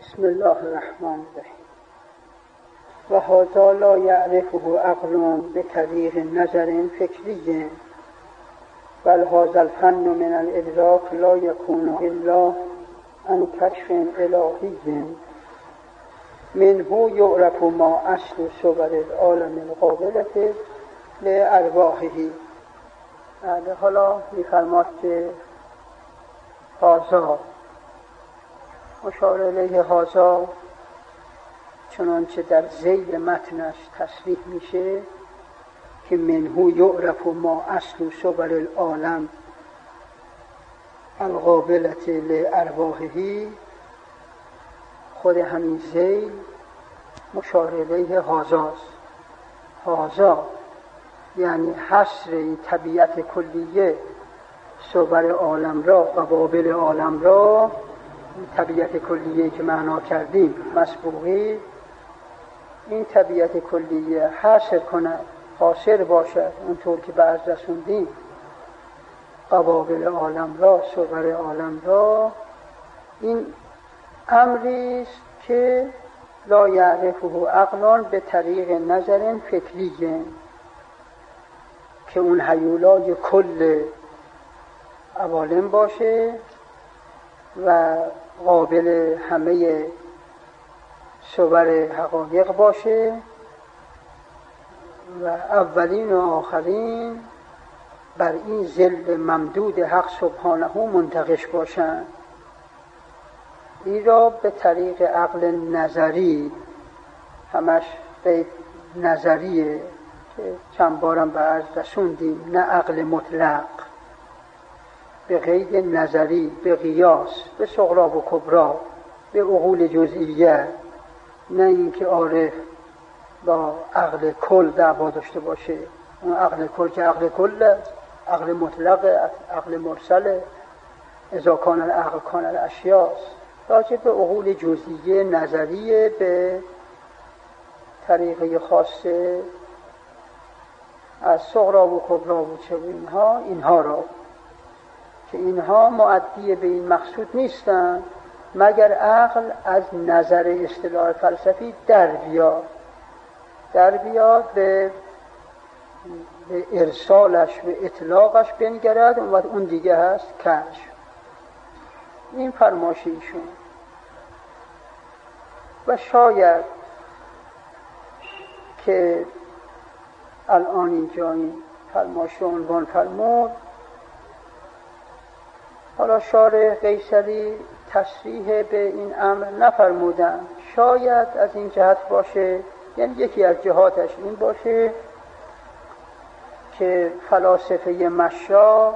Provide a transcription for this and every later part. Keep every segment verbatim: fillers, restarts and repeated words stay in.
بسم الله الرحمن الرحیم. و هذا لا یعرفه عقل بطریق نظر فکری، بل هذا الفن من الادراک لا یکون الا عن کشف الهی منه یعرف ما اصل صور العالم القابلة لارواحه. حالا می‌فرماد که هذا مشار الیه هذا چنانچه در ذیل متنش تصریح میشه که منه یعرف ما اصل صور العالم القابلة لارواحه. خود همین ذیل مشار الیه هذاست. هذا یعنی حصر این طبیعت کلیه صور عالم را، قوابل عالم را، طبیعت کلیه که معنا کردیم مسبوقی، این طبیعت کلیه حاصل کند، حاصل باشد اونطور که بعض رسوندیم قوابل عالم را، صور عالم را. این امری است که لا یعرفه عقل به طریق نظر فکری، که اون هیولای کل عوالم باشه و قابل همه صور حقایق باشه و اولین و آخرین بر این ظل ممدود حق سبحانه منتقش باشند. این را به طریق عقل نظری، همش به نظریه که چند بارم به عرض رسوندیم، نه عقل مطلق، به قید نظری، به قیاس، به صغرا و کبرا، به عقول جزئیه، نه اینکه عارف با عقل کل دعوا داشته باشه. اون عقل کل که عقل کل، عقل مطلق، عقل مرسل، اذا کان العقل کان الاشیاء، راجع به عقول جزئیه نظریه به طریقه خاصه از صغرا و کبرا و چه اینها اینها را، که اینها مؤدی به این مقصود نیستند مگر عقل از نظر اصطلاح فلسفی در بیاد در بیاد به, به ارسالش و اطلاقش بنگرد، اون وقت اون دیگه هست کشف. این فرمایش ایشون. و شاید که الان اینجا این فرمایش عنوان فرمود، حالا شارح قیصری تصریح به این امر نفرمودن، شاید از این جهت باشه، یعنی یکی از جهاتش این باشه که فلاسفه مشا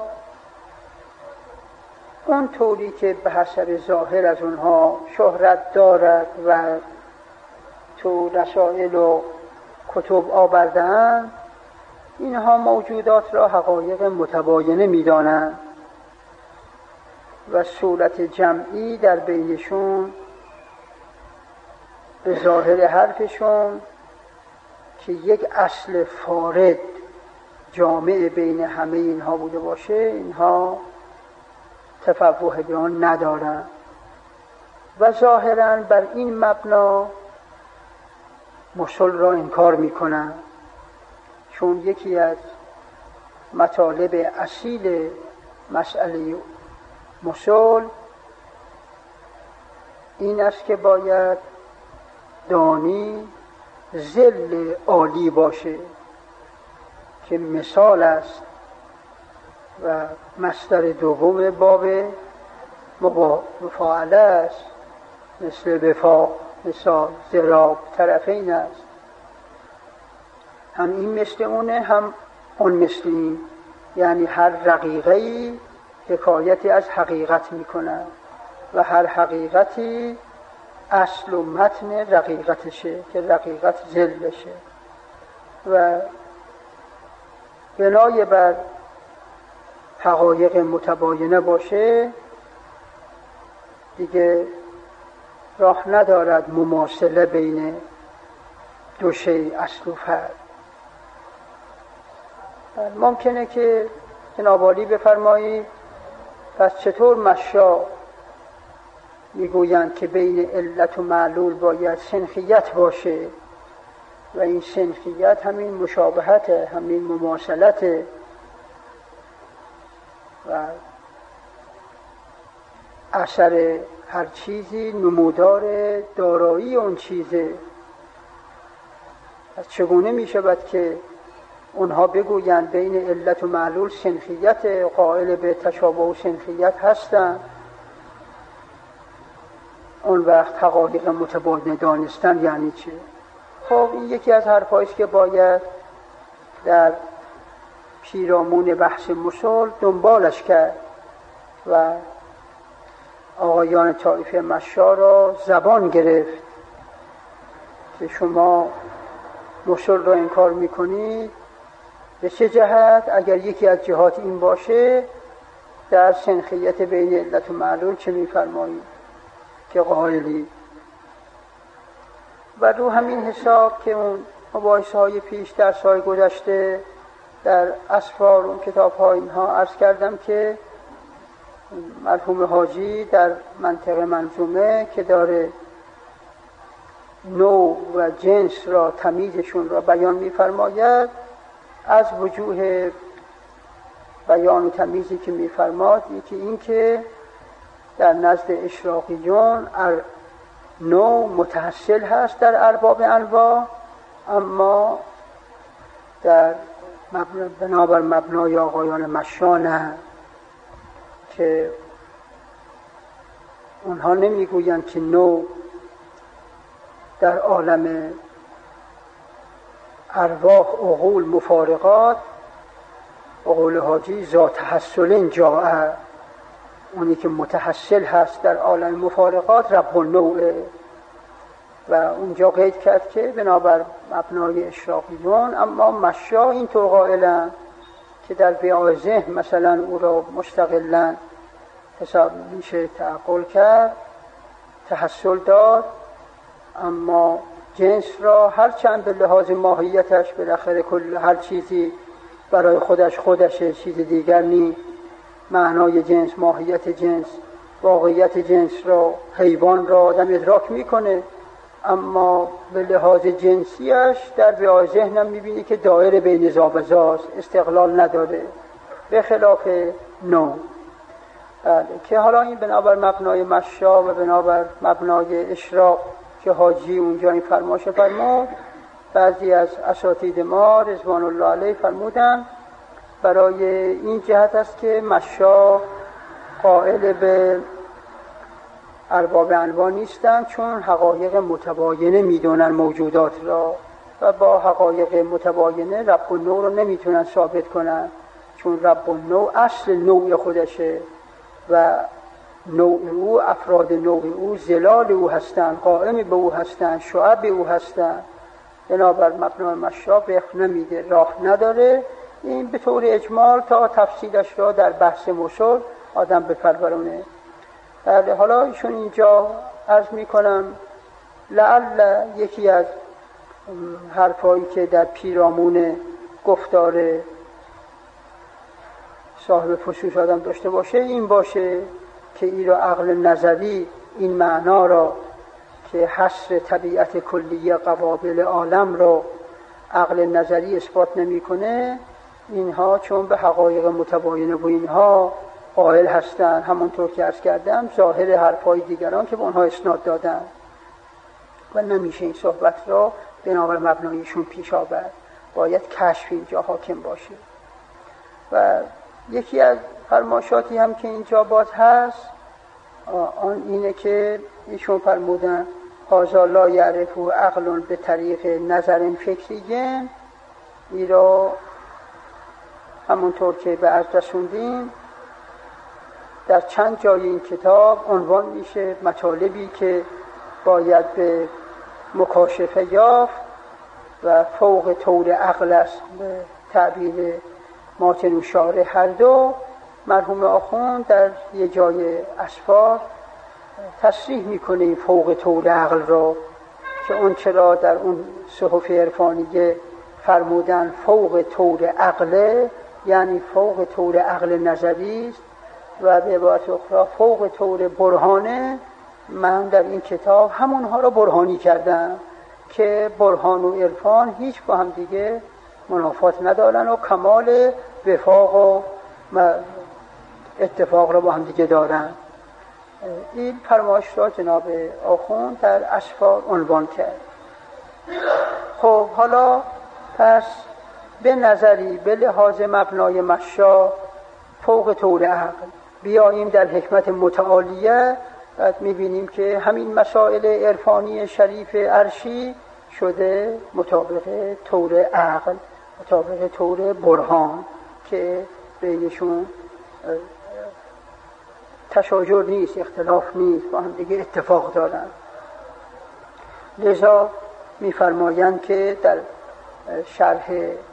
اون طوری که به حسب ظاهر از اونها شهرت دارد و تو رسائل و کتب آوردن، اینها موجودات را حقایق متباینه می‌دانند و صورت جمعی در بینشون به ظاهر حرفشون که یک اصل فارد جامع بین همه اینها بوده باشه، اینها تفوه به آن ندارن و ظاهراً بر این مبنا مصل را انکار میکنن، چون یکی از مطالب اصیل مسئله مصل این است که باید دانی ظل عالی باشه که مثال است و مصدر دوم باب مفاعله است، مثل وفاق، مثال ضراب، طرفین است. هم این مثل اونه، هم اون مثل این، یعنی هر رقیقه‌ای حکایتی از حقیقت میکنه و هر حقیقتی اصل و متن رقیقتشه که رقیقت ظلشه. و بنای بر حقایق متباینه باشه دیگه راه ندارد مماثله بین دو شی اصل و فرع. ممکنه که جناب عالی بفرمایید پس چطور مشا میگویند که بین علت و معلول باید سنخیت باشه و این سنخیت همین مشابهت، همین مماثلت و اثر هر چیزی نمودار دارایی اون چیزه. از چگونه می شود که اونها بگویند بین علت و معلول سنخیت، قائل به تشابه و سنخیت هستند؟ اون وقت حقایق متباین دانستن یعنی چه؟ خب این یکی از حرفایی است که باید در پیرامون بحث مسل دنبالش کرد و آقایان طایفه مشا را زبان گرفت که شما مسل را انکار میکنید به چه جهت؟ اگر یکی از جهات این باشه در سنخیت بین علت و معلول چه میفرمایید که قائلی؟ و رو همین حساب که اون مباحثه های پیش در سال گذشته در اسفار اون کتاب ها اینها عرض کردم که مرحوم حاجی در منطق منظومه که داره نوع و جنس را، تمیزشون را بیان می‌فرماید، از وجوه بیان و تمیزی که می‌فرماد یکی این که در نزد اشراقیون نوع متحصل هست در ارباب انواع، اما در بنابر مبنای آقایان مشا نه، که اونها نمیگویند که نوع در عالم ارواح عقول مفارقات عقول حاجی ذات تحصل جاء، اونی که متحصل هست در عالم مفارقات رب النوعه. و اونجا قید کرد که بنابر مبنای اشراقیون، اما مشا این طور قائلن که در بیاع ذهن مثلا او را مستقلا حساب میشه تعقل کرد، تحصل داد، اما جنس را هر چند به لحاظ ماهیتش بالاخره کل هر چیزی برای خودش خودشه، چیز دیگر نی. معنای جنس، ماهیت جنس، واقعیت جنس را، حیوان را آدم ادراک میکنه، اما به لحاظ جنسیش در بیاع ذهنم میبینی که دایره بین ذا و ذاست، استقلال نداره، به خلاف نوع. که حالا این بنابر مبنای مشا و بنابر مبنای اشراق که حاجی اونجا این فرماشه فرمود، بعضی از اساتید ما رضوان الله علیه فرمودن برای این جهت است که مشا قائل به ارباب انواع نیستن، چون حقایق متباینه میدونن موجودات را و با حقایق متباینه رب النوع رو نمیتونن ثابت کنن، چون رب النوع اصل نوع خودشه و نوع او، افراد نوع او زلال او هستن، قائم به او هستن، شعب او هستن. بنابر مبنای مشا بخ نمیده، راه نداره. این به طور اجمال تا تفصیلش را در بحث مسل آدم بپرورونه. بله، حالا ایشون اینجا عرض میکنم لعل یکی از حرفایی که در پیرامون گفتار صاحب فصوص آدم داشته باشه این باشه که این را عقل نظری این معنا را که حصر طبیعت کلیه قوابل عالم را عقل نظری اثبات نمیکنه، اینها چون به حقایق متباینه و اینها قائل هستن، همونطور که عرض کردم ظاهر حرفای دیگران که به اونها اسناد دادن و نمیشه این صحبت را بنابر مبنایشون پیش آورد، باید کشف اینجا حاکم باشه. و یکی از فرماشاتی هم که اینجا باز هست آن اینه که ایشون فرمودن هذا لا یعرفه عقل به طریق نظر فکریه. این را همونطور که به عرض رسوندیم در چند جای این کتاب عنوان میشه مطالبی که باید به مکاشفه یافت و فوق طور عقل است به تعبیر ماتن و شارح هر دو. مرحوم آخوند در یه جای اسفار تصریح میکنه این فوق طور عقل را که اون چرا در اون صحف عرفانیه فرمودن فوق طور عقله، یعنی فوق طور عقل نظری است، و به عبارت اخرى فوق طور برهانه، من در این کتاب همونها را برهانی کردم که برهان و عرفان هیچ با هم دیگه منافات ندارن و کمال وفاق و اتفاق را با هم دیگه دارن. این فرمایش را جناب آخوند در اسفار عنوان کرد. خب حالا پس به نظری به لحاظ مبنای مشا فوق طور عقل بیاییم در حکمت متعالیه، بعد میبینیم که همین مسائل عرفانی شریف عرشی شده مطابق طور عقل، مطابق طور برهان که بینشون تشاجر نیست، اختلاف نیست، با هم دیگه اتفاق دارن. لذا میفرمایند که در شرح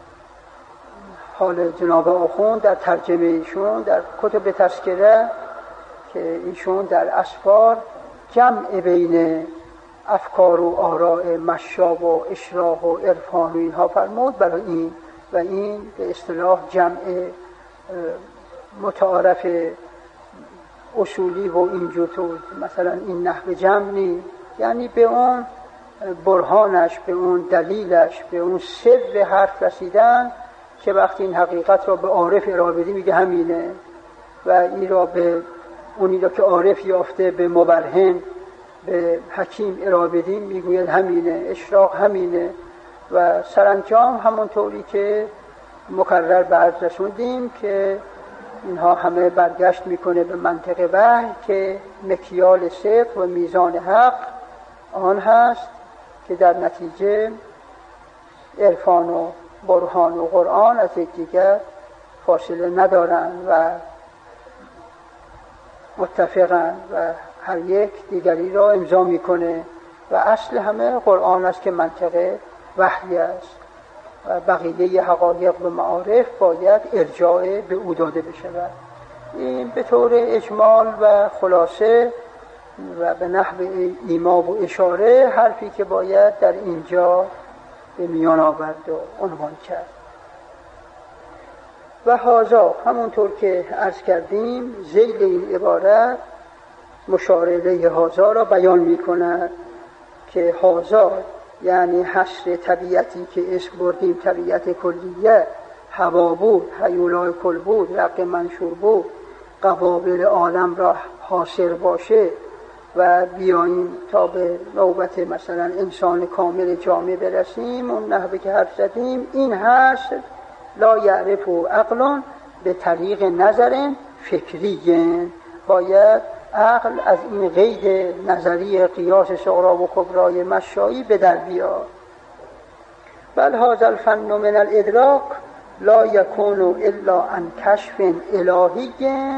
حال جناب آخوند در ترجمه ایشون در کتب تذکره که ایشون در اسفار جمع بین افکار و آراء مشا و اشراق و عرفان و اینها فرمود برای این، و این به اصطلاح جمع متعارف اصولی و اینجور تو مثلا این نحو جمع نیست، یعنی به اون برهانش، به اون دلیلش، به اون سر حرف رسیدن که وقتی این حقیقت را به عارف ارائه بدی میگه همینه، و این را به اونی را که عارف یافته به مبرهن به حکیم ارائه بدیم میگوید همینه، اشراق همینه، و سرانجام همونطوری که مکرر به عرض رسوندیم که اینها همه برگشت میکنه به منطق وحی که مکیال صدق و میزان حق آن هست که در نتیجه عرفان و برهان و قرآن از یکدیگر فاصله ندارن و متفقن و هر یک دیگری را امضا میکنه و اصل همه قرآن است که منطق وحی است و بقیه حقایق و معارف باید ارجاع به او داده بشود. این به طور اجمال و خلاصه و به نحو ایما و اشاره حرفی که باید در اینجا به میان آورد و عنوان کرد. و هازا همونطور که عرض کردیم ذیل این عبارت مشارله هازا را بیان می کند که هازا یعنی حصر طبیعتی که اسم بردیم طبیعت کلیه، هوا بود، هیولای کل بود، رق منشور بود، قوابل عالم را حاصر باشه و بیاییم تا به نوبت مثلا انسان کامل جامع برسیم اون نحوه که حرف زدیم. این هست لا یعرف و عقلان به طریق نظر فکری، باید عقل از این قید نظری قیاس صغرا و کبرای مشایی به در بیاد. بل هذا الفن من الادراک لا یکون الا عن کشف الهی،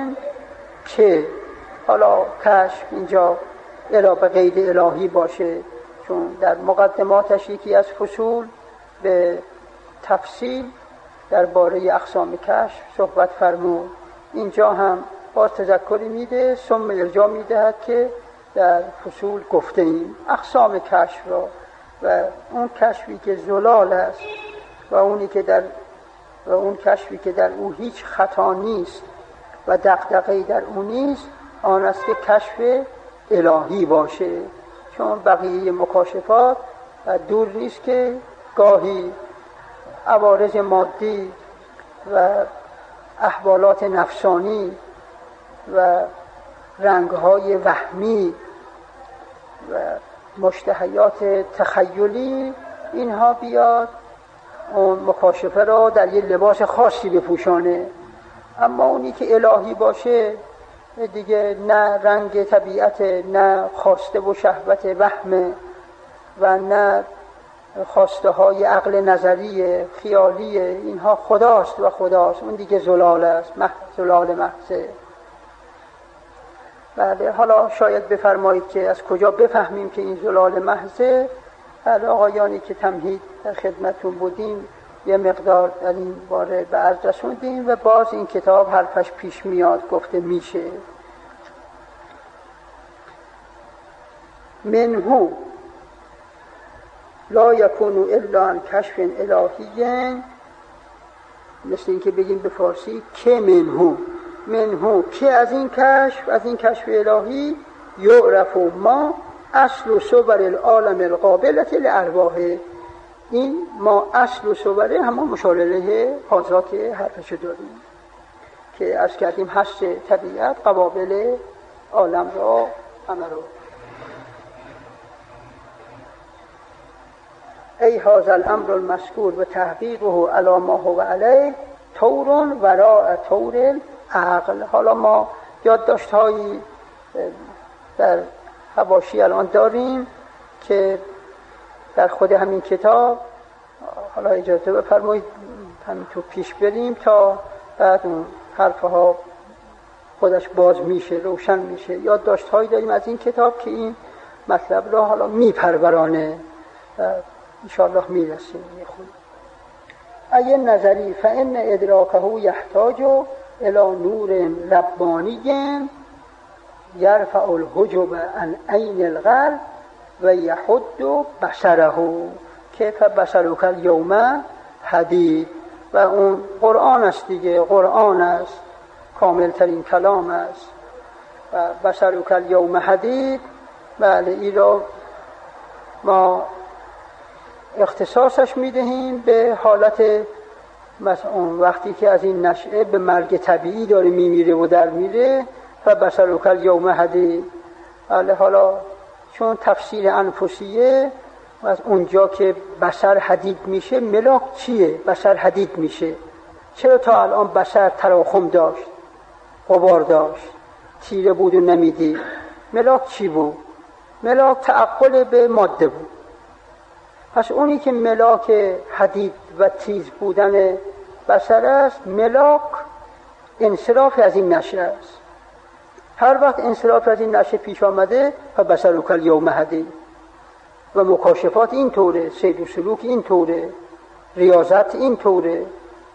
که حالا کشف اینجا الا به قید الهی باشه، چون در مقدماتش یکی از فصول به تفصیل درباره اقسام کشف صحبت فرمود. اینجا هم باز تذکری میده، ثم ارجاع میدهد که در فصول گفته ایم اقسام کشف را، و اون کشفی که زلال است و اونی که در و اون کشفی که در او هیچ خطا نیست و دغدغه‌ای در او نیست، آن است که کشف الهی باشه. چون بقیه مکاشفات دور نیست که گاهی عوارض مادی و احوالات نفسانی و رنگ‌های وهمی و مشتهیات تخیلی اینها بیاد اون مکاشفه را در یه لباس خاصی بپوشانه، اما اونی که الهی باشه دیگه نه رنگ طبیعت، نه خواسته و شهوت وهم و نه خواسته های عقل نظری خیالی، اینها خداست و خداست، اون دیگه زلال است، محض زلال محضه. بله، حالا شاید بفرمایید که از کجا بفهمیم که این زلال محضه. بله، آقایانی که تمهید در خدمتون بودیم یه مقدار در این باره به عرض رسوندیم و باز این کتاب حرفش پیش میاد، گفته میشه. منهو لا یکونو الا عن کشف الهی، مثل این که بگیم به فارسی که منهو منهو که از این کشف از این کشف الهی یعرف ما اصل صور العالم القابلة لارواح. این ما اصل و صوره همون مشارله حاضرات حرفشو داریم که از کردیم هست طبیعت قوابل عالم را همه رو. ای هذا الامر المذکور و تحقیقه علی ما هو علیه طور وراء طور عقل. حالا ما یادداشت‌هایی در حواشی الان داریم که در خود همین کتاب، حالا اجازه بفرمایید همینطور پیش بریم تا بعد اون حرفها خودش باز میشه، روشن میشه. یادداشت‌هایی داریم از این کتاب که این مطلب را حالا میپرورانه و انشاءالله میرسیم میخونیم. ای نظری فان ادراکه یحتاج الی نور ربانی یرفع الحجب عن عین القلب و یحد بصره کیف بصرک الیوم حدید. و اون قرآن است دیگه، قرآن است، کامل ترین کلام است. و بصرک الیوم حدید، بله این را ما اختصاصش میدهیم به حالت مثلا وقتی که از این نشأه به مرگ طبیعی داره میمیره و در میره و بصرک الیوم حدید. بله حالا چون تفسیر انفسیه و از اونجا که بصر حدید میشه، ملاک چیه؟ بصر حدید میشه. چرا تا الان بصر تراخم داشت، غبار داشت، تیره بود و نمیدید؟ ملاک چی بود؟ ملاک تعقل به ماده بود. پس اونی که ملاک حدید و تیز بودن بصر است، ملاک انصراف از این نشه است. هر وقت انصراف از این نشه پیش آمده و بصرک الیوم حدید. و مکاشفات این طوره، سیر و سلوک این طوره، ریاضت این طوره.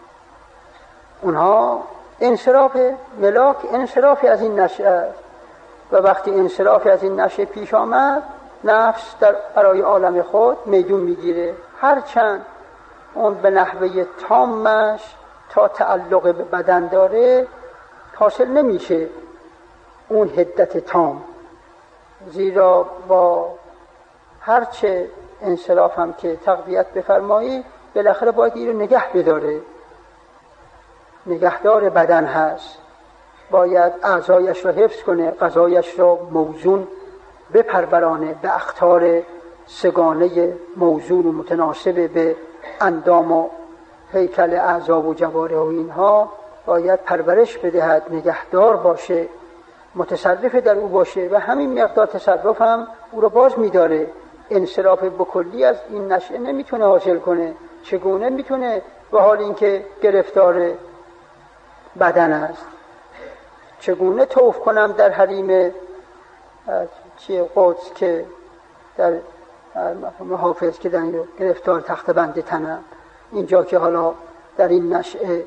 اونها انصراف ملاک انصراف از این نشه است. و وقتی انصراف از این نشه پیش آمد، نفس در برای عالم خود میدون میگیره. هرچند اون به نحوه تامش تا تعلق به بدن داره حاصل نمیشه اون حدت تام، زیرا با هرچه انصراف هم که تقویت بفرمایی بالاخره باید این رو نگه بداره. نگهدار بدن هست، باید اعضایش رو حفظ کنه، غذایش رو موزون بپرورانه به اقطار سگانه موزون و متناسب به اندام و هیکل اعضا و جوارح و اینها باید پرورش بدهد، نگهدار باشه، متصرف در او باشه و همین مقدار تصرف هم او رو باز میداره. انصراف بکلی از این نشأه نمیتونه حاصل کنه. چگونه میتونه به حال اینکه گرفتار بدن است؟ چگونه طوف کنم در حریم چیه قدس که در محافظ که در گرفتار تخت بند تنم، اینجا که حالا در این نشأه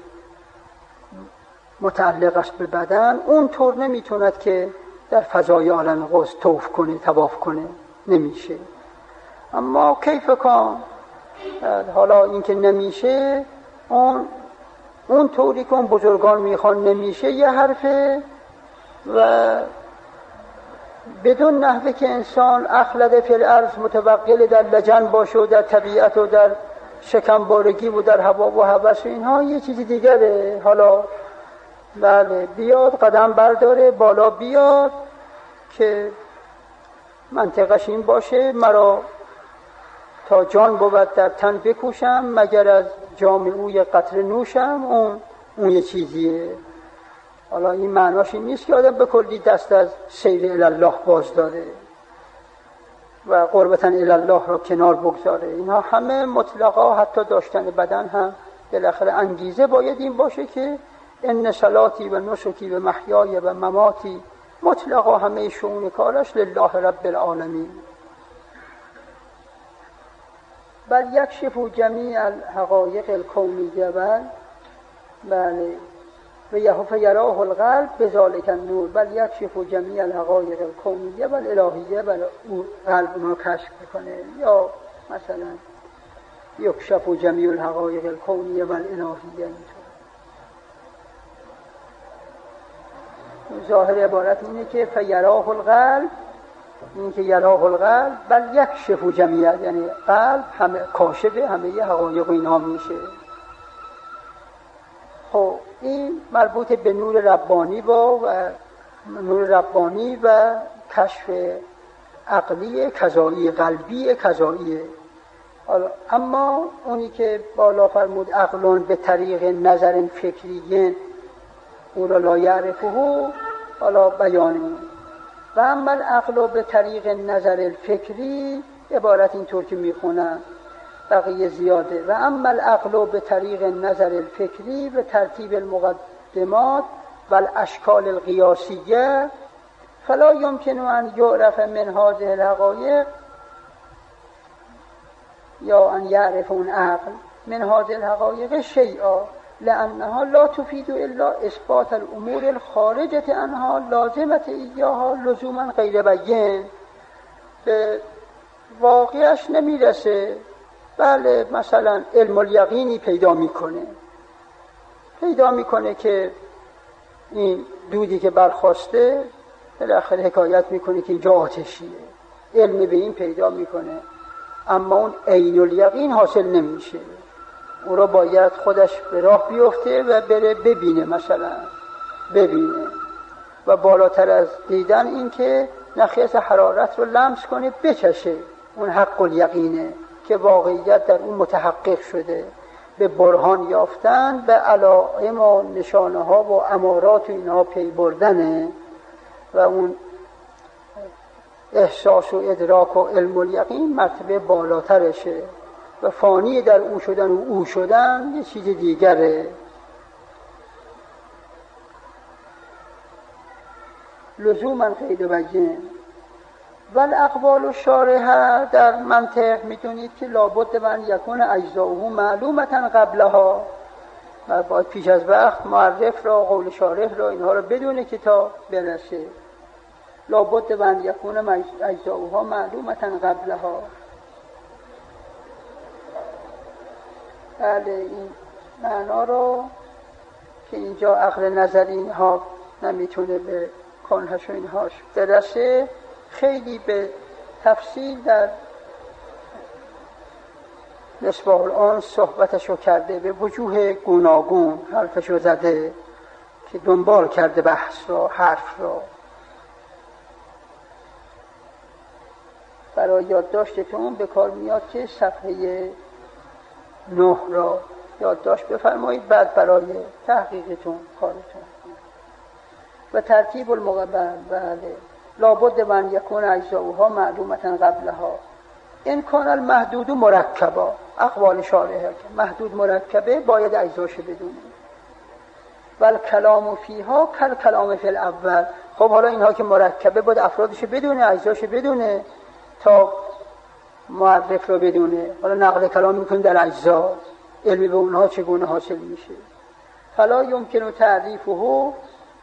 متعلق است به بدن، اون طور نمیتوند که در فضای عالم قدس طوف کنه، طواف کنه، نمیشه. اما کیف کن، حالا این که نمیشه، اون اون طوری که اون بزرگان میخوان نمیشه یه حرفه، و بدون نحوه که انسان اخلد فی الارض متوقل در لجن باشه و در طبیعت و در شکمبارگی و در هوا و هوس و اینها یه چیزی دیگره. حالا بله بیاد قدم برداره بالا بیاد که منطقش این باشه مرا تا جان بود در تن بکوشم مگر از جام اوی قطره نوشم، اون اون یه چیزیه. حالا این معناش این نیست که آدم به کلی دست از سیر الله باز داره و قربتاً الله را کنار بگذاره. اینها همه مطلقا، حتی داشتن بدن هم بالاخره انگیزه باید این باشه که ان صلاتی و نسکی و محیای و مماتی مطلقا همه شؤون کارش لله رب العالمین. بل یکشف جمیع الحقایق الکونیه بله و یهف یراه القلب بذالک النور. بل یکشف جمیع الحقایق الکونیه و الالهیه و قلب رو کشف کنه. یا مثلا یکشف جمیع الحقایق الکونیه و الالهیه. ظاهر عبارت اینه که فیراه القلب، این که یراه القلب بل یکشف جمیع، یعنی قلب همه کاشف همه حقایق و اینا میشه. خب این مربوط به نور ربانی با و نور ربانی و کشف عقلی کذایی، قلبی کذایی. اما اونی که بالا فرمود عقلون به طریق نظر فکریین او را لا یعرفه، حالا بیانه. و اما العقل به طریق نظر الفکری، عبارت اینطور که میخونن بقیه زیاده، و اما العقل به طریق نظر الفکری به ترتیب المقدمات و الاشکال القیاسیه فلا یمکن ان یعرف من هذه الحقایق یا ان یعرف اون عقل من هذه الحقایق شیئا لانها لا تفید الا اثبات الامور الخارجه عنها لازمه ایاها لزوما غیر بین. به واقعش نمیرسه. بله مثلا علم الیقینی پیدا میکنه پیدا میکنه که این دودی که برخواسته بالاخره حکایت میکنه که اینجا آتشیه، علم به این پیدا میکنه، اما اون عین الیقین حاصل نمیشه. او را باید خودش به راه بیفته و بره ببینه، مثلا ببینه و بالاتر از دیدن این که نخیت حرارت رو لمس کنه، بچشه. اون حق الیقینه که واقعیت در اون متحقق شده. به برهان یافتن به علائم و نشانه ها و امارات و اینها پی بردنه و اون احساس و ادراک و علم الیقین مرتبه بالاترشه و فانی در او شدن و او شدن یه چیز دیگره. لزوما غیر بین. ول اقوال الشارحه در منطق میدونید که لابد من یکون اجزاؤه معلومتا قبلها، و باید پیش از وقت معرف را قول شارح را اینها را بدونه که تا برسه. لابد من یکون اجزاؤه معلومتا قبلها. بله این معنا رو که اینجا عقل نظری اینها نمیتونه به کنهش و اینهاش برسه، خیلی به تفصیل در مصباح الان صحبتشو کرده، به وجوه گوناگون حرفشو زده که دنبال کرده بحث را، حرف را. برای یادداشتتون به کار میاد که صفحه نه را یادداشت بفرمایید، بعد برای تحقیقتون کارتون. و ترتیب المقبل، بله لابد من یکون اجزاؤها معلومتا قبلها. این کان المحدود مرکبا، اقوال شارحه محدود مرکبه باید اجزاش بدونه. ول کلام فیها کل کلام فی الاول. خب حالا اینها که مرکبه باید افرادش بدونه، اجزاش بدونه تا معرف رو بدونه. حالا نقل کلام میکنه در اجزا، علمی به اونها چگونه حاصل میشه. فلا یمکن تعریفه و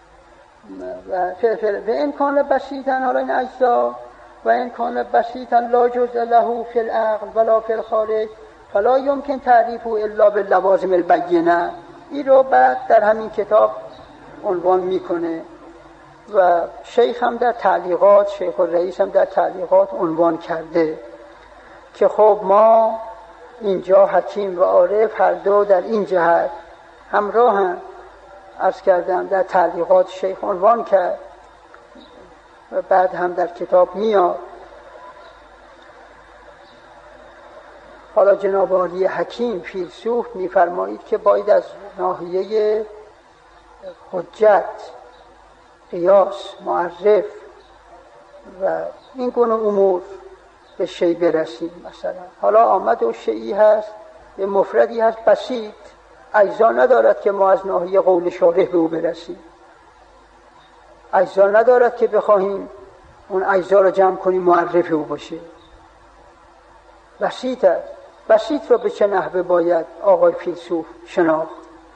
به امکان بسیطن، حالا این اجزا و امکان بسیطن لا جزء له فی العقل ولا فی الخارج فلا یمکن تعریفه الا باللوازم البینه. این رو بعد در همین کتاب عنوان میکنه و شیخ هم در تعلیقات، شیخ الرئیس هم در تعلیقات عنوان کرده که خب ما اینجا حکیم و عارف هر دو در این جهت همراه هم. عرض کردم در تعلیقات شیخ عنوان کرد و بعد هم در کتاب میاد. حالا جناب عالی حکیم فیلسوف میفرمایید که باید از ناحیه حجت، قیاس، معرف و این گونه امور به شی برسیم. مثلا حالا آمد و شیعی هست، یه مفردی هست بسیط، اجزا ندارد که ما از ناحیه قول شارح به او برسیم. اجزا ندارد که بخواهیم اون اجزا رو جمع کنیم معرف او باشه. بسیط است. بسیط رو به چه نحوه باید آقای فیلسوف شناخت؟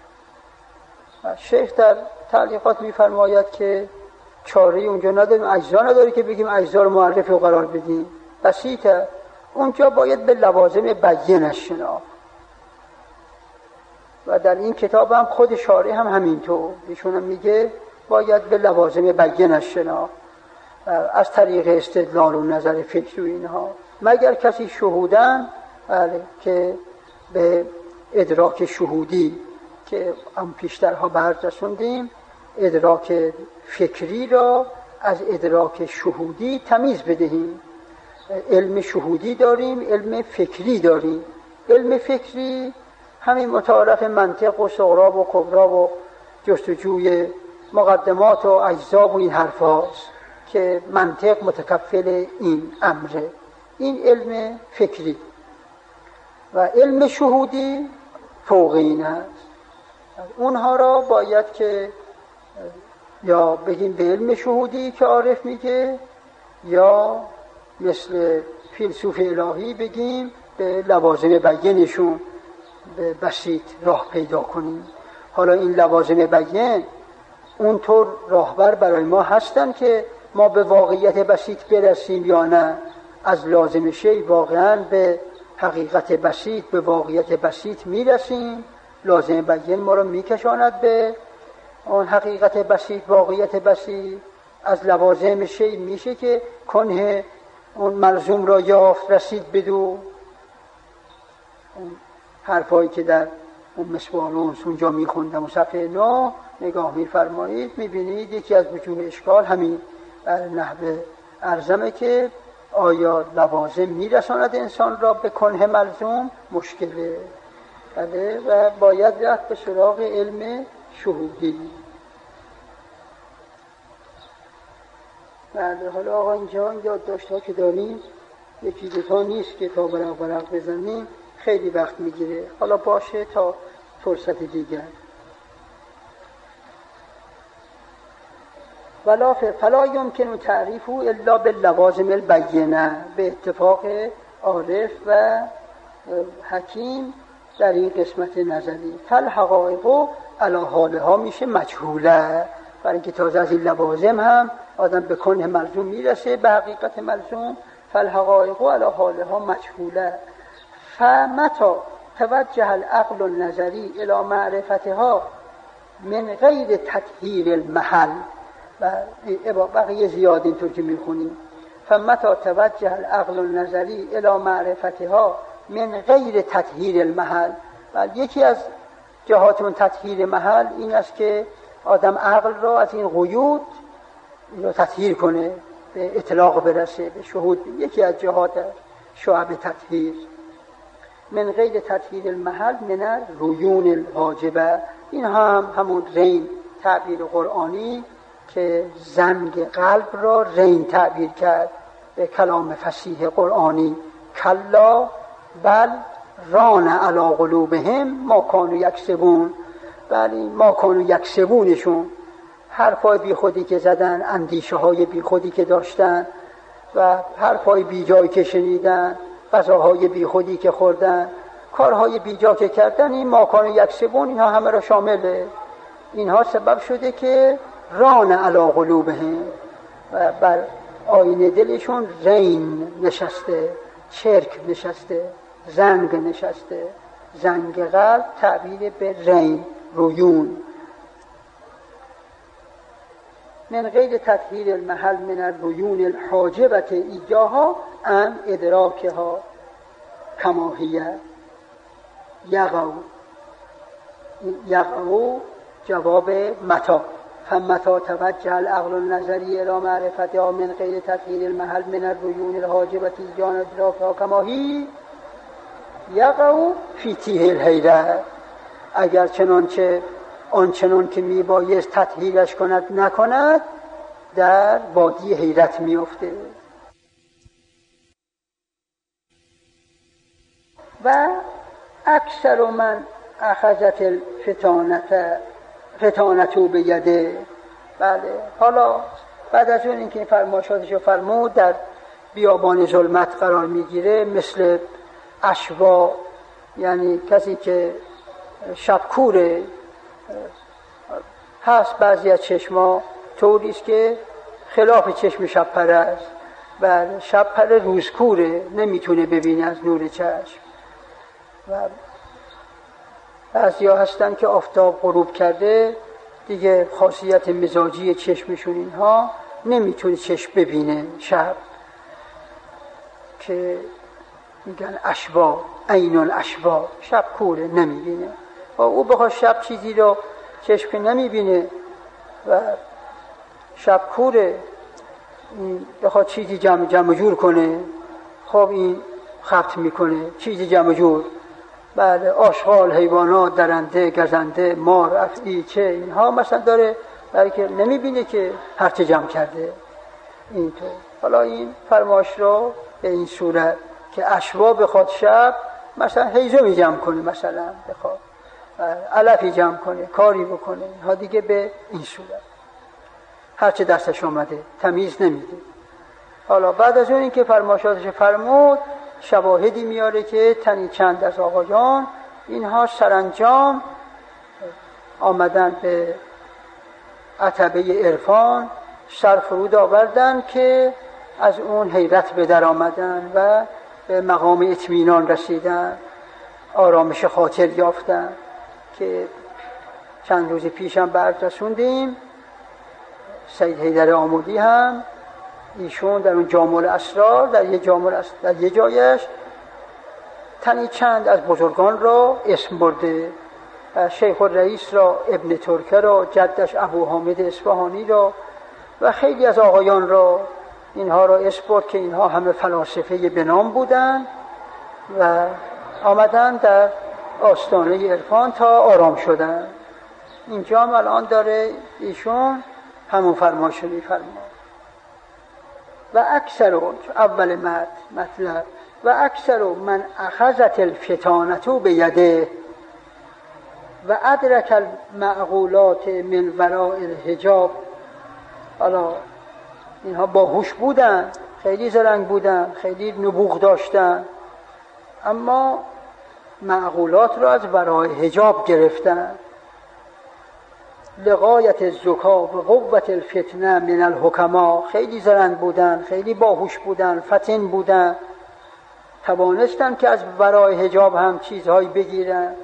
شیخ در تعلیقات میفرماید که چاره اونجا نداریم، اجزا نداره که بگیم اجزا رو معرف او قرار بدیم. بسیط است. اونجا باید به لوازم بینش شناخت. و در این کتاب هم خود شارح هم همینطور ایشون هم میگه باید به لوازم بیانش شناخت از طریق استدلال و نظر فکری و اینها، مگر کسی شهودن بله که به ادراک شهودی که هم پیشترها برد رسوندیم، ادراک فکری را از ادراک شهودی تمیز بدهیم. علم شهودی داریم، علم فکری داریم. علم فکری همین متعارف منطق و سغرا و کبرا و جستجوی مقدمات و اجزا و این حرف هاست که منطق متکفل این امره. این علم فکری و علم شهودی فوق این هست. اونها را باید که یا بگیم به علم شهودی که عارف میگه، یا مثل فیلسوف الهی بگیم به لوازم بیانشون به بسیط راه پیدا کنیم. حالا این لوازم بیان اونطور راهبر برای ما هستن که ما به واقعیت بسیط برسیم یا نه. از لازم شیء واقعا به حقیقت بسیط، به واقعیت بسیط میرسیم. لازم بیان ما رو میکشاند به اون حقیقت بسیط، واقعیت بسیط. از لوازم شیء میشه که کنه اون ملزوم را یافت، رسید بدو. اون حرفایی که در اون مسوالونس اونجا میخوندم و صفحه نو نگاه میفرمایید، میبینید یکی از وجوه اشکال همین بر نحوه ارزمه که آیا لوازم میرساند انسان را به کنه ملزوم؟ مشکله. بله، و باید رفت به سراغ علم شهودی. بله، حالا آقا اینجا یادداشت‌ها که داریم یکی دوتا نیست که تا برق برق بزنیم، خیلی وقت میگیره. حالا باشه تا فرصت دیگر. ولا فلا یمکن تعریف الا باللوازم البینه، به اتفاق عارف و حکیم در این قسمت نظری. فالحقایق علی حالها میشه مجهوله، برای اینکه تازه از این لوازم هم آدم به کنه ملزوم میرسه، به حقیقت ملزوم. فالحقایق علی حالها مجهوله فمتى توجه العقل النظری الی معرفتها من غیر تطهیر المحل، و بقیه زیاد اینطور که میخونیم. فمتى توجه العقل النظری الی معرفتها من غیر تطهیر المحل، و یکی از جهات اون تطهیر محل این است که آدم عقل را از این قیود را تطهیر کنه، به اطلاق برسه، به شهود. یکی از جهات شعب تطهیر. من غیر تطهیر المحل من الريون الواجبه، این هم همون رین تعبیر قرآنی که زنگ قلب را رین تعبیر کرد به کلام فصیح قرآنی. کلا بل ران علی قلوبهم ما کانوا یکسبون، بلی ما کانوا یکسبونشون، حرفای بی خودی که زدن، اندیشه های بی خودی که داشتن و حرفای بی جایی که شنیدن، غذاهای بی خودی که خوردن، کارهای بی جا که کردن، این ما کانوا یکسبون اینها همه را شامله. اینها سبب شده که ران علی قلوبهم، و بر آینه دلشون رین نشسته، چرک نشسته، زنگ نشسته. زنگ قلب تعبیر به رین، رویون. من غیر تطهیر المحل من الريون الحاجبة ایجاها ان ادراکها کما هی یقعو. یقعو جواب متى. فمتى توجه العقل النظری الى معرفتها من غیر تطهیر المحل من الريون الحاجبة ایجاها ان ادراکها کما هی یقعو فی تیه الحیرة. اگر چنانچه آنچنان که میبایست تطهیرش کند نکند، در وادی حیرت میفته. و اکثر من اخذت الفتانت فتانتو به یده. بله، حالا بعد از اون اینکه این فرمایشاتشو فرمود در بیابان ظلمت قرار میگیره، مثل اشوا، یعنی کسی که شبکوره. هست بعضی از چشما طوریست که خلاف چشم شبپره است، و شبپره روزکوره، نمیتونه ببینه از نور چشم. و بعضی ها هستن که آفتاب غروب کرده دیگه خاصیت مزاجی چشمشون اینها نمیتونه چشم ببینه شب، که میگن اشوا عین الاشوا، شب کوره نمیبینه. و او بخواد شب چیزی رو چشم نمیبینه و شب کوره، بخواد چیزی جمع جمع جور کنه، خب این خبط میکنه چیزی جمع جور. بله، آشغال، حیوانات، درنده، گزنده، مار، افعیچه، اینها مثلا داره، برای که نمیبینه که هرچه جمع کرده اینطور. حالا این فرمایش رو به این صورت که اشوا بخواد شب مثلا هیزمی جمع کنه، مثلا بخواد علفی جمع کنه، کاری بکنه، ها دیگه به این صورت هرچه دستش آمده تمیز نمیده. حالا بعد از اون این که فرمایشاتش فرمود، شواهدی میاره که تنی چند از آقایان اینها سرانجام آمدن به عتبه عرفان، سر فرود آوردن که از اون حیرت به در آمدن و به مقام اطمینان رسیدن، آرامش خاطر یافتن که چند روز پیشم برد رسوندیم. سید حیدر آمودی هم ایشون در اون جامع الاسرار، در یه جامع الاسرار در یه جایش تنی چند از بزرگان را اسم برده، شیخ الرئیس را، ابن ترکه را، جدش ابو حامد اصفهانی را و خیلی از آقایان را، اینها را اسم برد که اینها همه فلاسفه بنام بودند و آمدن در آستانه عرفان تا آرام شدن. اینجا هم الان داره ایشون همون فرمایش رو می‌فرماید. و اکثر اول مد مطلب و اکثر من اخذت الفتانه بیده و ادرک المعقولات من وراء الحجاب. حالا اینها باهوش بودن، خیلی زرنگ بودن، خیلی نبوغ داشتن، اما معقولات را از ورای حجاب گرفتن. لغایت الذکا و قوت الفتنه من الحکما، خیلی زرنگ بودن، خیلی باهوش بودن، فتن بودن، توانستن که از ورای حجاب هم چیزهایی بگیرن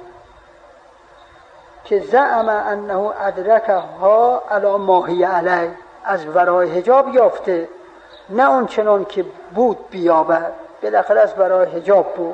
که زعم انه ادرکها علی ما هی علی، از ورای حجاب یافته، نه اون چنان که بود بیابد، بالاخره از ورای حجاب بود.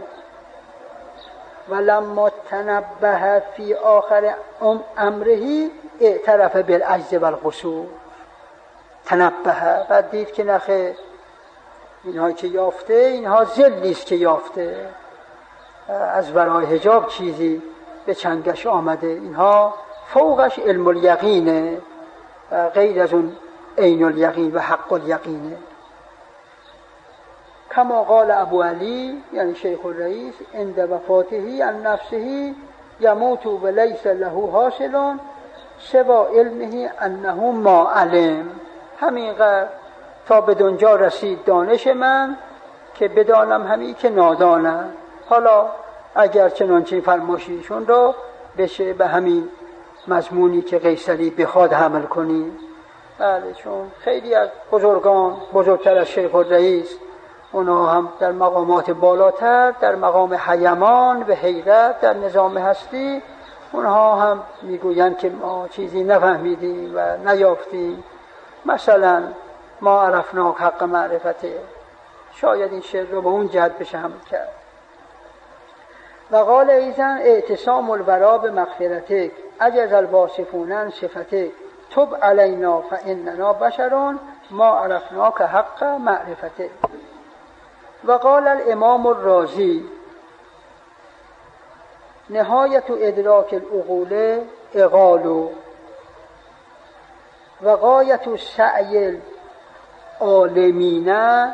ولما تنبه فی آخر امرهی اعترف بالعجز والقصور. تنبه، بعد دید که نخه اینهایی که یافته اینها ذلیست که یافته، از ورای حجاب چیزی به چنگش آمده، اینها فوقش علم الیقینه، غیر از اون عین الیقین و حق الیقینه. کما قال ابو علی یعنی شیخ الرئیس عند وفاته عن نفسه یموت و لیس له حاصل سوا علمه انه ما علم. همینقدر تا به دنجا رسید دانش من که بدانم همین که نادانم. حالا اگر چنانچه فرمایششون رو بشه به همین مضمونی که قیصری بخواد حمل کنیم. بله، چون خیلی از بزرگان بزرگتر از شیخ الرئیس، اونا هم در مقامات بالاتر، در مقام حیمان و حیرت در نظام هستی، اونها هم میگویند که ما چیزی نفهمیدیم و نیافتیم. مثلا ما عرفناک حق معرفته، شاید این شعر رو به اون جهت بشه حمل کرد. و قال ایزن اعتصام الورا به مغفرتک عجز الواصفون صفتک تب علینا فاننا بشرون ما عرفناک حق معرفته. و قال الامام الرازی نهایت ادراک العقول اغال و غایت سعی العالمین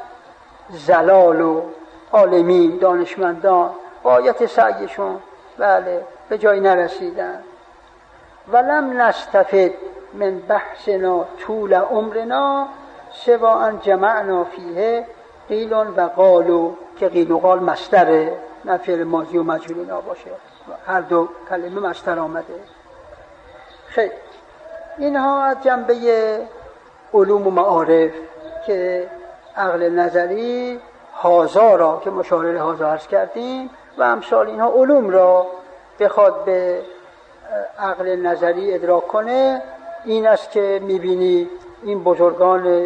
زلال. عالمین دانشمندان غایت سعیشون بله به جای نرسیدن. ولم نستفد من بحثنا طول عمرنا سوا ان جمعنا فیه قیل و قالو، که قیل و قال مصدره، نه فعل ماضی و مجهول اینا باشه، هر دو کلمه مصدر آمده. خیلی اینها از جنبه علوم و معارف که عقل نظری هازا را که مشارل هازا عرض کردیم و امثال اینها علوم را بخواد به عقل نظری ادراک کنه، این است که میبینی این بزرگان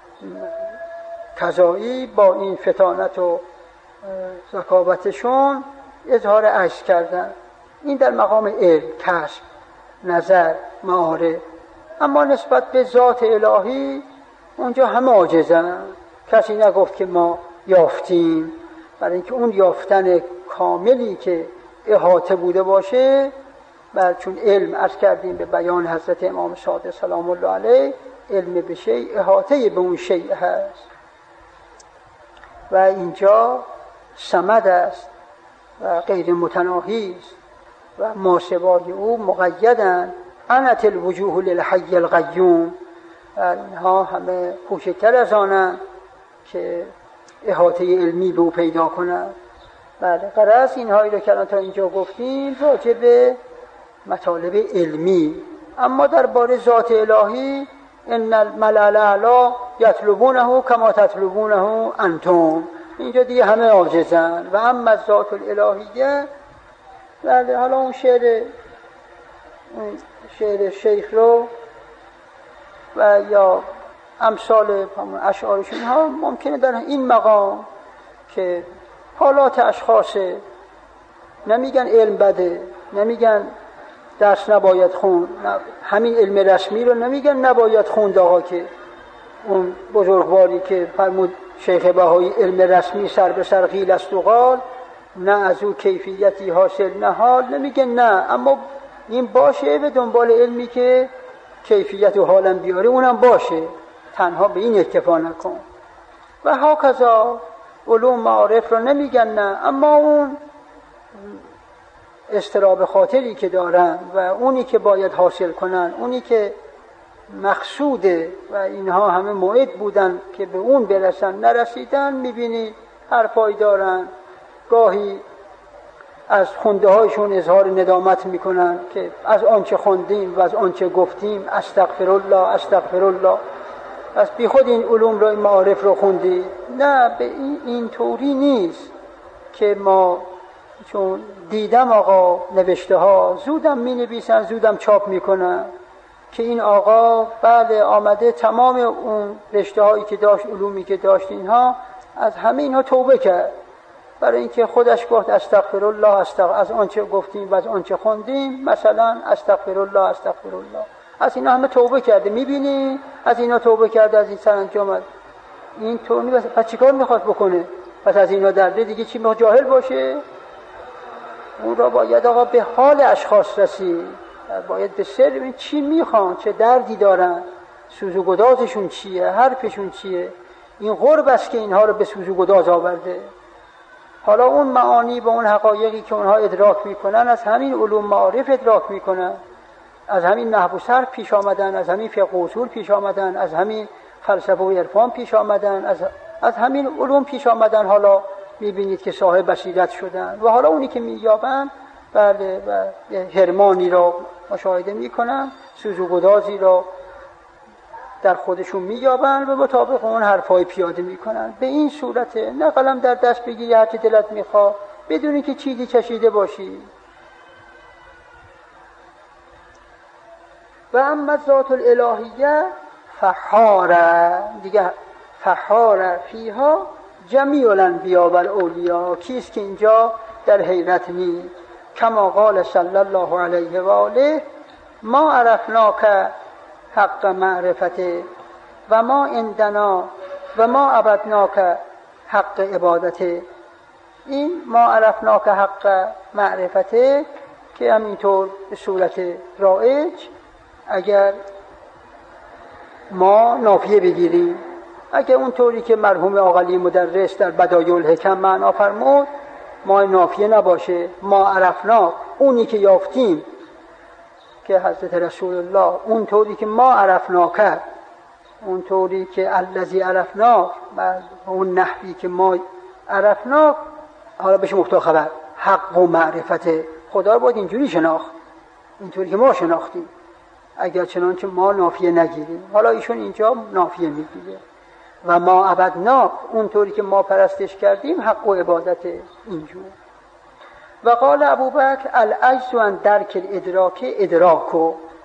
کذایی با این فطانت و ذکاوتشون اظهار عجز کردن. این در مقام علم، کشف، نظر، معارف. اما نسبت به ذات الهی اونجا همه عاجزن. کسی نگفت که ما یافتیم، برای اینکه اون یافتن کاملی که احاطه بوده باشه، بل چون علم عرض کردیم به بیان حضرت امام صادق سلام الله علیه، علم به شیء احاطه به اون شیء هست و اینجا صمد است و غیر متناهی است و ما سوای او مقیدن. انت الوجوه للحی القیوم. اینها همه کوچکتر از آنند که احاطه علمی به او پیدا کنند. بله، غرض اینهایی رو که تا اینجا گفتیم راجع به مطالب علمی. اما درباره ذات الهی ان الملأ الاعلی یطلبونه کما تطلبونه انتم، اینجا دیگه همه عاجزن. و اما ذات الالهیه، بله، حالا اون شعر اون شعر شیخ رو و یا امثال اشعارشون ها ممکنه در این مقام که حالات اشخاصه، نمیگن علم بده، نمیگن درس نباید خون، همین علم رسمی رو نمیگن نباید خوند آقا، که اون بزرگواری که فرمود شیخ بهایی علم رسمی سر به سر قیل است و قال، نه از او کیفیتی حاصل نه حال، نمیگن نه، اما این باشه به دنبال علمی که کیفیت و حالم بیاره، اونم باشه، تنها به این اکتفا نکن. و هاکذا علوم معارف رو نمیگن نه، اما اون اضطراب خاطری که دارن و اونی که باید حاصل کنن، اونی که مقصوده و اینها همه موعد بودن که به اون برسن، نرسیدن، میبینی حرفایی دارن، گاهی از خونده هایشون اظهار ندامت میکنن که از آنچه خوندیم و از آنچه گفتیم استغفر الله استغفر الله، از بی خود این علوم رو، این معارف رو خوندی. نه، به این, این طوری نیست که ما چون دیدم آقا نوشته ها زودم می نویسن زودم چاپ میکنن که این آقا بعد آمده تمام اون رشته هایی که داشت، علومی که داشت، اینها از همه اینها توبه کرد، برای اینکه خودش گفت استغفر الله استغفر، از آنچه گفتیم و از آنچه خوندیم مثلا استغفر الله استغفر الله، از اینا همه توبه کرده. میبینی از اینا توبه کرده، از این سرانجام این طور نیست. پس چیکار میخواد بکنه؟ پس از اینا درده دیگه چی؟ میخواد جاهل باشه؟ اون را باید آقا به حال اشخاص رسید، باید به سر ببین چی میخوان، چه دردی دارن، سوز و گدازشون چیه، حرفشون چیه. این قرب است که اینها رو به سوز و گداز آورده. حالا اون معانی با اون حقایقی که اونها ادراک میکنن از همین علوم معارف ادراک میکنن، از همین نحو و صرف پیش آمدن، از همین فقه و اصول پیش آمدن، از همین فلسفه و عرفان پیش آمدن، از از همین علوم پیش آمدن. حالا میبینید که صاحب بصیرت شدن و حالا اونی که مییابن بله و هرمانی را مشاهده میکنن، سوز و گدازی را در خودشون مییابن و مطابق اون حرفای پیاده میکنن. به این صورت نه قلم در دست بگیری هر چه دلت میخواد بدونی که چیزی چشیده باشی. و اما ذات الالهیه فحاره، دیگه فحاره فیها جمیع الانبیاء و الاولیا، کیست که اینجا در حیرت نی؟ کما قال صلی الله علیه و آله ما عرفناک حق معرفته و ما عندنا و ما عبدناک حق عبادته. این ما عرفناک حق معرفته که همینطور به صورت رایج اگر ما نافیه بگیریم، اگر اونطوری که مرحوم آقلی مدرس در بدایع الحکم معنا فرمود ما نافیه نباشه، ما عرفنا، اونی که یافتیم که حضرت رسول الله اونطوری که ما عرفنا کرد، اونطوری که الذی عرفنا، اون نحوی که ما عرفنا، حالا بشه مبتدا خبر حق و معرفت خدا رو باید اینجوری شناخت، اینطوری که ما شناختیم، اگر چنانچه ما نافیه نگیریم. حالا ایشون اینجا نافیه میگیره و ما عبدنا، اونطوری که ما پرستش کردیم حق و عبادت اینجور. و قال ابوبکر العجز عن درک الادراک ادراکو،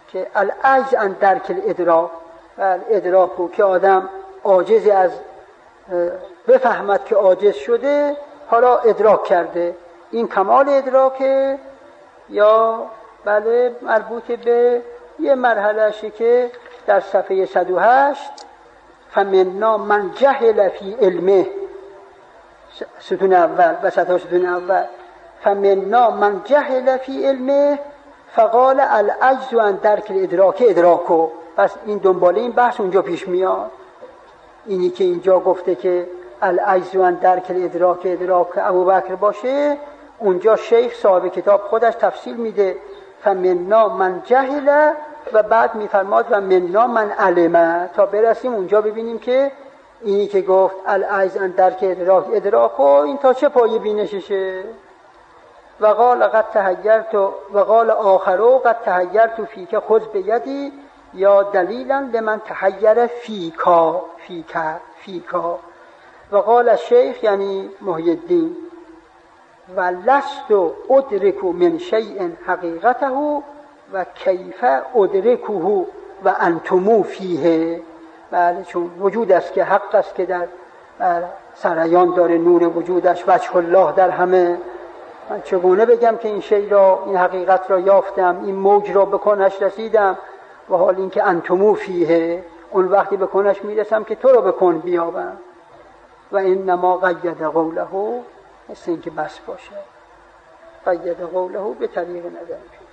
که العجز عن درک الادراک و ادراکو که آدم عاجز از بفهمد که عاجز شده، حالا ادراک کرده، این کمال ادراکه یا بله مربوط به یه مرحله‌شه که در صفحه صد و هشت فمنا من جهل فی علمه، ستون اول وسط ستون اول، فمنا من جهل فی علمه فقال العجز عن درک الادراک ادراکو. پس این دنباله این بحث اونجا پیش میاد. اینی که اینجا گفته که العجز عن درک الادراک ادراک ابوبکر باشه، اونجا شیخ صاحب کتاب خودش تفصیل میده فمنا من جهل و بعد میفرماد و منا من علمه، تا برسیم اونجا ببینیم که اینی که گفت العجز عن درک ادراک ادراکو این تا چه پایه بینششه. و قال قد تحیرت و قال آخرو قد تحیرت فیک خذ بیدی یا دلیلا لمن تحیر فیکا فیکا فیکا. و قال الشیخ یعنی محی الدین و لست ادرک من شیء حقیقته و کیف ادرکه و انتم فیه. بله چون وجود است که حق است که در سریان داره نور وجودش وجه الله در همه، من چگونه بگم که این شی را این حقیقت را یافتم، این موج را به کنش رسیدم و حال این که انتم فیه، اون وقتی به کنش میرسم که تو را به کن بیابم. و انما قید قوله، مثل این که بس باشه، قید قوله به طریق نظر